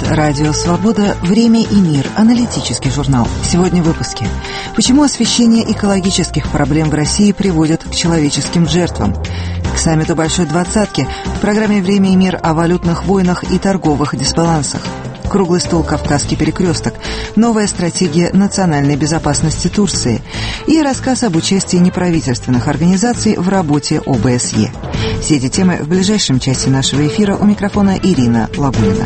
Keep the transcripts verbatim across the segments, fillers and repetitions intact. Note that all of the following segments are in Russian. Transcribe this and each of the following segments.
Радио Свобода. Время и мир. Аналитический журнал. Сегодня в выпуске. Почему освещение экологических проблем в России приводит к человеческим жертвам? К саммиту Большой Двадцатки в программе «Время и мир» о валютных войнах и торговых дисбалансах. Круглый стол «Кавказский перекресток», новая стратегия национальной безопасности Турции и рассказ об участии неправительственных организаций в работе О Бэ С Е. Все эти темы в ближайшем часе нашего эфира. У микрофона Ирина Лагунина.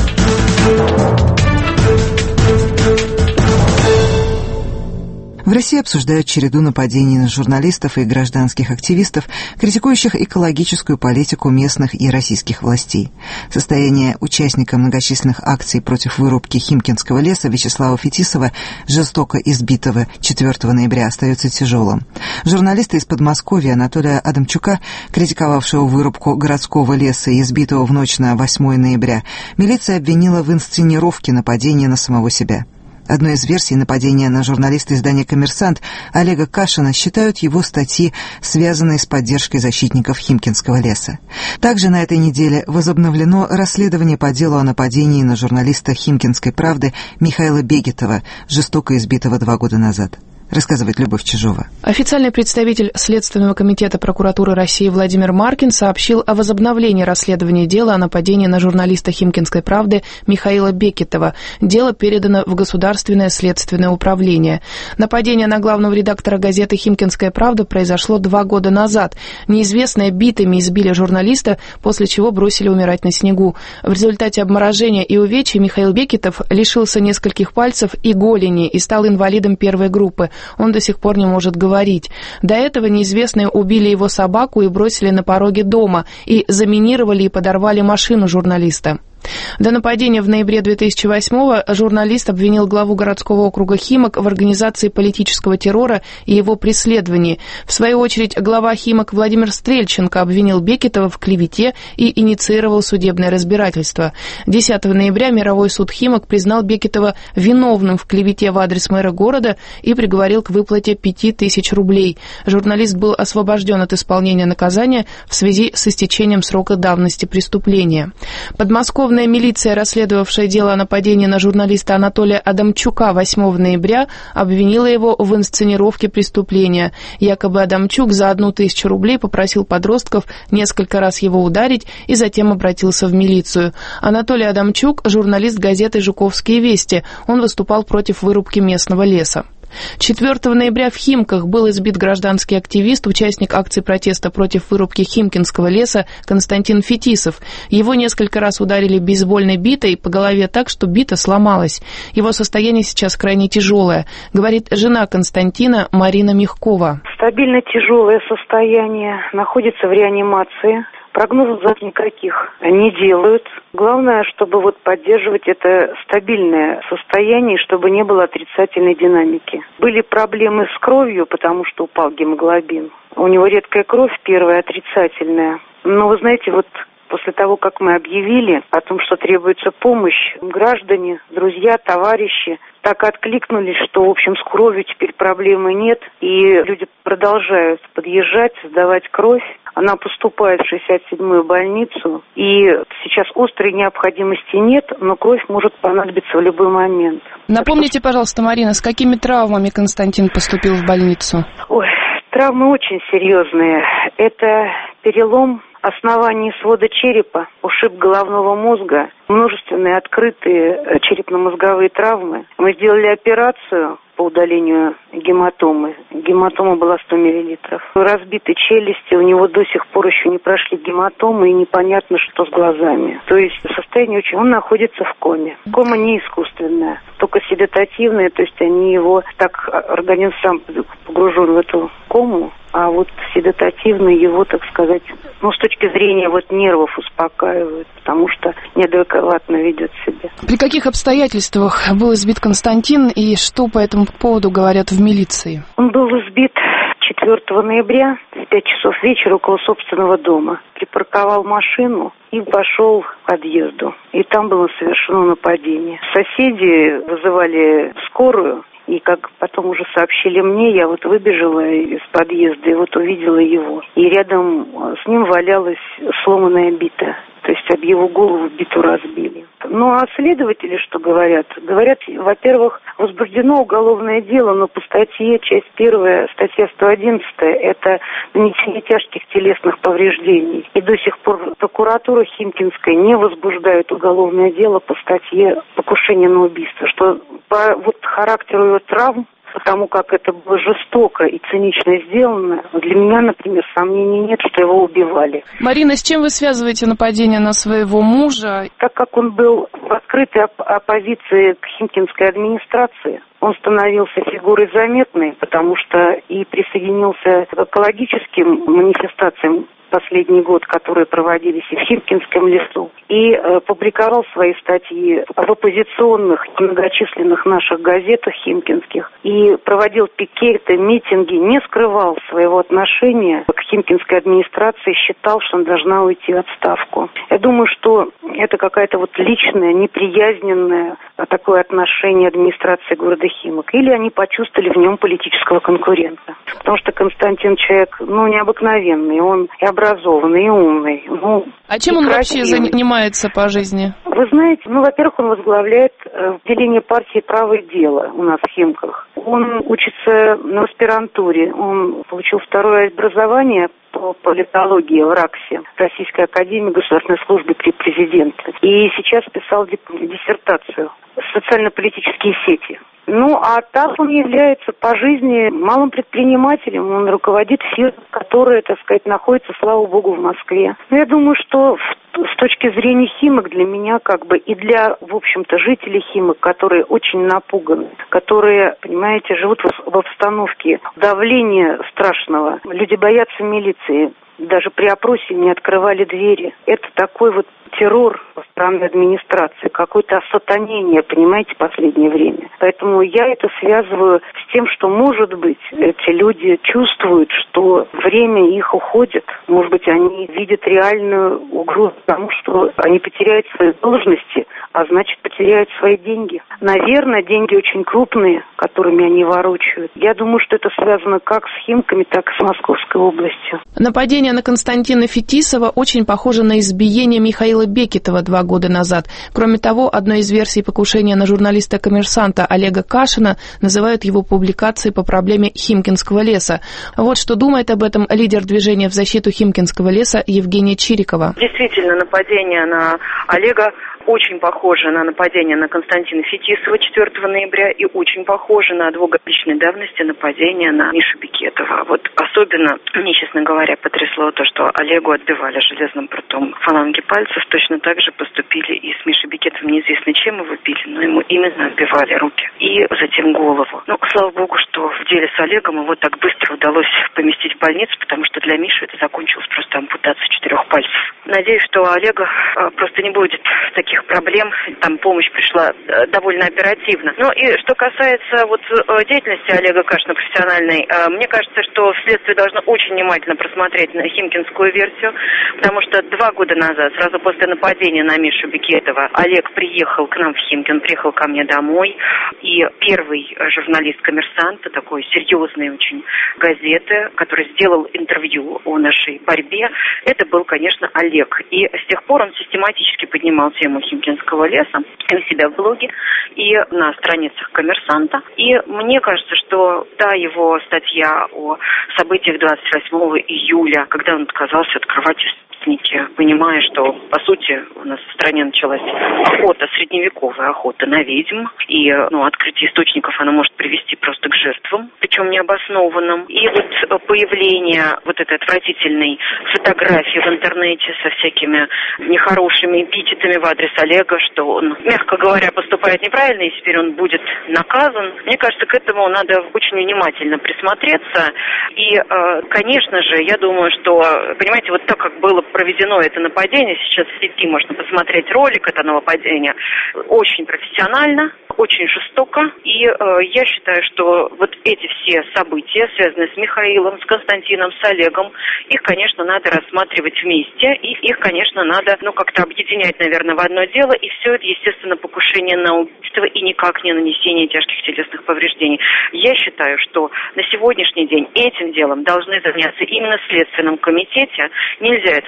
В России обсуждают череду нападений на журналистов и гражданских активистов, критикующих экологическую политику местных и российских властей. Состояние участника многочисленных акций против вырубки Химкинского леса Вячеслава Фетисова, жестоко избитого четвёртого ноября, остается тяжелым. Журналиста из Подмосковья Анатолия Адамчука, критиковавшего вырубку городского леса и избитого в ночь на восьмое ноября, милиция обвинила в инсценировке нападения на самого себя. Одной из версий нападения на журналиста издания «Коммерсант» Олега Кашина считают его статьи, связанные с поддержкой защитников Химкинского леса. Также на этой неделе возобновлено расследование по делу о нападении на журналиста «Химкинской правды» Михаила Бекетова, жестоко избитого два года назад. Рассказывает Любовь Чижова. Официальный представитель Следственного комитета прокуратуры России Владимир Маркин сообщил о возобновлении расследования дела о нападении на журналиста «Химкинской правды» Михаила Бекетова. Дело передано в Государственное следственное управление. Нападение на главного редактора газеты «Химкинская правда» произошло два года назад. Неизвестные битами избили журналиста, после чего бросили умирать на снегу. В результате обморожения и увечья Михаил Бекетов лишился нескольких пальцев и голени и стал инвалидом первой группы. Он до сих пор не может говорить. До этого неизвестные убили его собаку и бросили на пороге дома, и заминировали и подорвали машину журналиста. До нападения в ноябре две тысячи восьмого журналист обвинил главу городского округа Химок в организации политического террора и его преследовании. В свою очередь, глава Химок Владимир Стрельченко обвинил Бекетова в клевете и инициировал судебное разбирательство. десятого ноября мировой суд Химок признал Бекетова виновным в клевете в адрес мэра города и приговорил к выплате пяти тысяч рублей. Журналист был освобожден от исполнения наказания в связи с истечением срока давности преступления. Подмосковная милиция, расследовавшая дело о нападении на журналиста Анатолия Адамчука восьмого ноября, обвинила его в инсценировке преступления. Якобы Адамчук за одну тысячу рублей попросил подростков несколько раз его ударить и затем обратился в милицию. Анатолий Адамчук – журналист газеты «Жуковские вести». Он выступал против вырубки местного леса. четвёртого ноября в Химках был избит гражданский активист, участник акции протеста против вырубки Химкинского леса Константин Фетисов. Его несколько раз ударили бейсбольной битой по голове так, что бита сломалась. Его состояние сейчас крайне тяжелое, говорит жена Константина Марина Мягкова. Стабильно тяжелое состояние, находится в реанимации. Прогнозов никаких не делают. Главное, чтобы вот поддерживать это стабильное состояние, чтобы не было отрицательной динамики. Были проблемы с кровью, потому что упал гемоглобин. У него редкая кровь, первая отрицательная. Но вы знаете, вот после того, как мы объявили о том, что требуется помощь, граждане, друзья, товарищи так откликнулись, что, в общем, с кровью теперь проблемы нет. И люди продолжают подъезжать, сдавать кровь. Она поступает в шестьдесят седьмую больницу. И сейчас острой необходимости нет, но кровь может понадобиться в любой момент. Напомните, пожалуйста, Марина, с какими травмами Константин поступил в больницу? Ой, травмы очень серьезные. Это перелом основания свода черепа, ушиб головного мозга, множественные открытые черепно-мозговые травмы. Мы сделали операцию по удалению гематомы. Гематома была сто миллилитров. Разбиты челюсти, у него до сих пор еще не прошли гематомы, и непонятно, что с глазами. То есть состояние очень... Он находится в коме. Кома не искусственная, только седатативная, то есть они его... Так организм сам погружен в эту кому, а вот седатативно его, так сказать, ну, с точки зрения вот нервов успокаивают, потому что неадекватно ведет себя. При каких обстоятельствах был избит Константин и что по этому поводу говорят в милиции? Он был избит четвёртого ноября в пять часов вечера около собственного дома. Припарковал машину и пошел к подъезду. И там было совершено нападение. Соседи вызывали скорую. И как потом уже сообщили мне, я вот выбежала из подъезда и вот увидела его. И рядом с ним валялась сломанная бита. То есть есть об его голову биту разбили. Ну а следователи что говорят? Говорят, во-первых, возбуждено уголовное дело, но по статье, часть первая, статья сто одиннадцать, это нанесение тяжких телесных повреждений. И до сих пор прокуратура Химкинская не возбуждает уголовное дело по статье покушение на убийство, что по вот характеру его травм, потому как это было жестоко и цинично сделано, для меня, например, сомнений нет, что его убивали. Марина, с чем вы связываете нападение на своего мужа? Так как он был в открытой оп- оппозиции к химкинской администрации, он становился фигурой заметной, потому что и присоединился к экологическим манифестациям последний год, которые проводились и в Химкинском лесу, и э, публиковал свои статьи в оппозиционных многочисленных наших газетах химкинских, и проводил пикеты, митинги, не скрывал своего отношения к химкинской администрации, считал, что он должна уйти в отставку. Я думаю, что это какая-то вот личная, неприязненное такое отношение администрации города Химок. Или они почувствовали в нем политического конкурента. Потому что Константин человек, ну, необыкновенный, он и образованный, и умный. Ну, а чем он красивый. Вообще занимается по жизни? Вы знаете, ну, во-первых, он возглавляет э, отделение партии «Правое дело» у нас в Химках. Он учится на аспирантуре, он получил второе образование по политологии в РАКСе, Российской академии государственной службы при президенте. И сейчас писал диссертацию «Социально-политические сети». Ну, а так он является по жизни малым предпринимателем. Он руководит фирмой, которая, так сказать, находится, слава богу, в Москве. Но я думаю, что с точки зрения Химок для меня, как бы, и для, в общем-то, жителей Химок, которые очень напуганы, которые, понимаете, живут в обстановке давления страшного. Люди боятся милиции. Даже при опросе не открывали двери. Это такой вот террор со стороны администрации, какое-то осатанение, понимаете, в последнее время. Поэтому я это связываю с тем, что, может быть, эти люди чувствуют, что время их уходит. Может быть, они видят реальную угрозу тому, что они потеряют свои должности, а значит, потеряют свои деньги. Наверное, деньги очень крупные, которыми они ворочают. Я думаю, что это связано как с Химками, так и с Московской областью. Нападение на Константина Фетисова очень похоже на избиение Михаила Бекетова два года назад. Кроме того, одной из версий покушения на журналиста-коммерсанта Олега Кашина называют его публикации по проблеме Химкинского леса. Вот что думает об этом лидер движения в защиту Химкинского леса Евгения Чирикова. Действительно, нападение на Олега очень похоже на нападение на Константина Фетисова четвёртого ноября и очень похоже на двухгодичной давности нападение на Мишу Бекетова. Вот особенно, мне, честно говоря, потрясло то, что Олегу отбивали железным прутом фаланги пальцев. Точно так же поступили и с Мишей Бекетовым. Неизвестно, чем его били, но ему именно отбивали руки. И затем голову. Ну, слава богу, что в деле с Олегом его так быстро удалось поместить в больницу, потому что для Миши это закончилось просто ампутацией четырех пальцев. Надеюсь, что у Олега а, просто не будет таких проблем, там помощь пришла э, довольно оперативно. Ну и что касается вот э, деятельности Олега Кашина профессиональной, э, мне кажется, что следствие должно очень внимательно просмотреть на химкинскую версию, потому что два года назад, сразу после нападения на Мишу Бекетова, Олег приехал к нам в Химкин, приехал ко мне домой, и первый журналист-коммерсант, такой серьезной очень газеты, который сделал интервью о нашей борьбе, это был, конечно, Олег. И с тех пор он систематически поднимал тему Химкинского леса и у себя в блоге, и на страницах «Коммерсанта». И мне кажется, что та его статья о событиях двадцать восьмого июля, когда он отказался открывать источники, понимая, что, по сути, у нас в стране началась охота, средневековая охота на ведьм, и ну, открытие источников оно может привести просто к жертвам, причем необоснованным. И вот появление вот этой отвратительной фотографии в интернете со всякими нехорошими эпитетами в адрес Олега, что он, мягко говоря, поступает неправильно, и теперь он будет наказан. Мне кажется, к этому надо очень внимательно присмотреться. И, конечно же, я думаю, что, понимаете, вот так как было проведено это нападение, сейчас в сети можно посмотреть ролик этого нападения, очень профессионально, очень жестоко. И э, я считаю, что вот эти все события, связанные с Михаилом, с Константином, с Олегом, их, конечно, надо рассматривать вместе, и их, конечно, надо, ну, как-то объединять, наверное, в одно дело, и все это, естественно, покушение на убийство и никак не нанесение тяжких телесных повреждений. Я считаю, что на сегодняшний день этим делом должны заняться именно в Следственном комитете. Нельзя это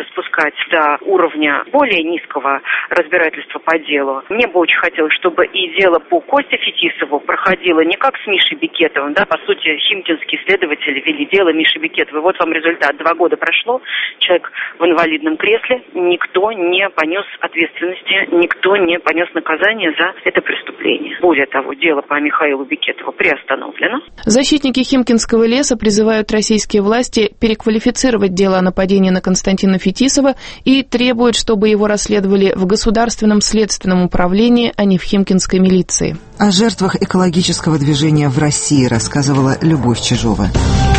спускать до уровня более низкого разбирательства по делу. Мне бы очень хотелось, чтобы и дело по Косте Фетисову проходило не как с Мишей Бекетовым, да, по сути, химкинские следователи вели дело Миши Бекетова. Вот вам результат. Два года прошло, человек в инвалидном кресле, никто не понес ответственности, никто не понес наказание за это преступление. Более того, дело по Михаилу Бекетову приостановлено. Защитники Химкинского леса призывают российские власти переквалифицировать дело о нападении на Константина Фетисова и требуют, чтобы его расследовали в Государственном следственном управлении, а не в химкинской милиции. О жертвах экологического движения в России рассказывала Любовь Чижова.